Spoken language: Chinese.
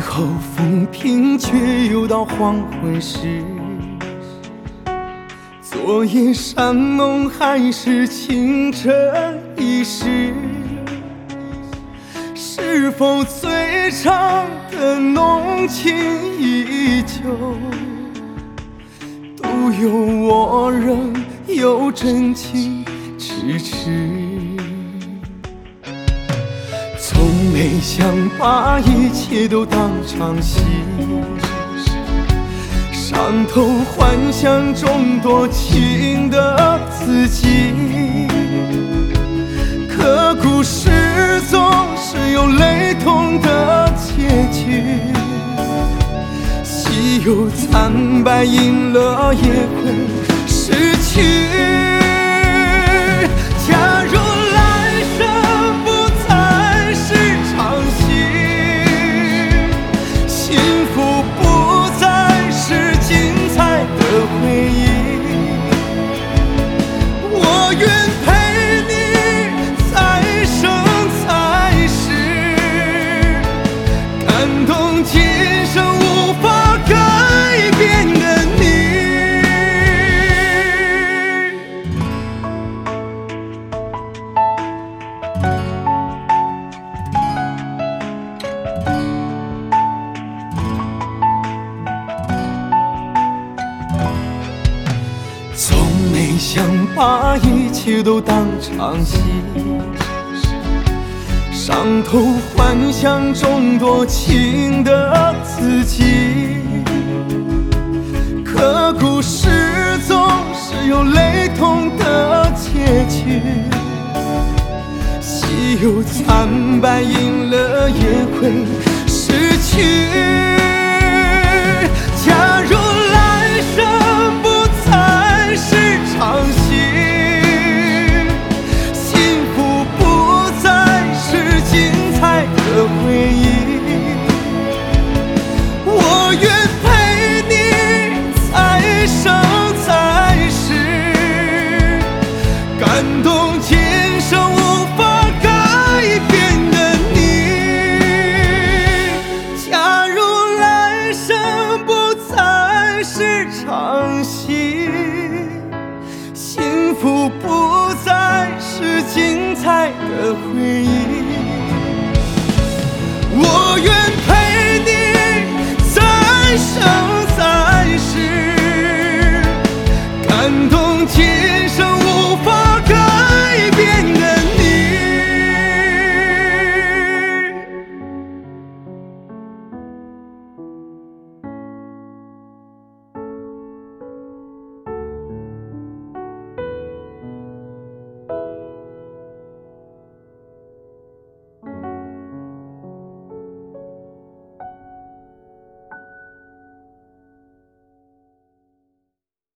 后风平，却又到黄昏时。昨夜山盟还是清晨已逝，是否最长的浓情依旧？独有我仍有真情痴痴。从没想把一切都当场戏，上头幻想中多情的自己。可故事总是有雷同的结局，喜忧惨败赢了也会失去。假如来生不再是场戏，幸福不再是精彩的回忆，我愿陪你再生再世，感动今生无法改变的你。从没想把一切都当场戏，上头幻想中多情的自己。可故事总是有雷同的结局，喜忧惨败赢了也会失去。假如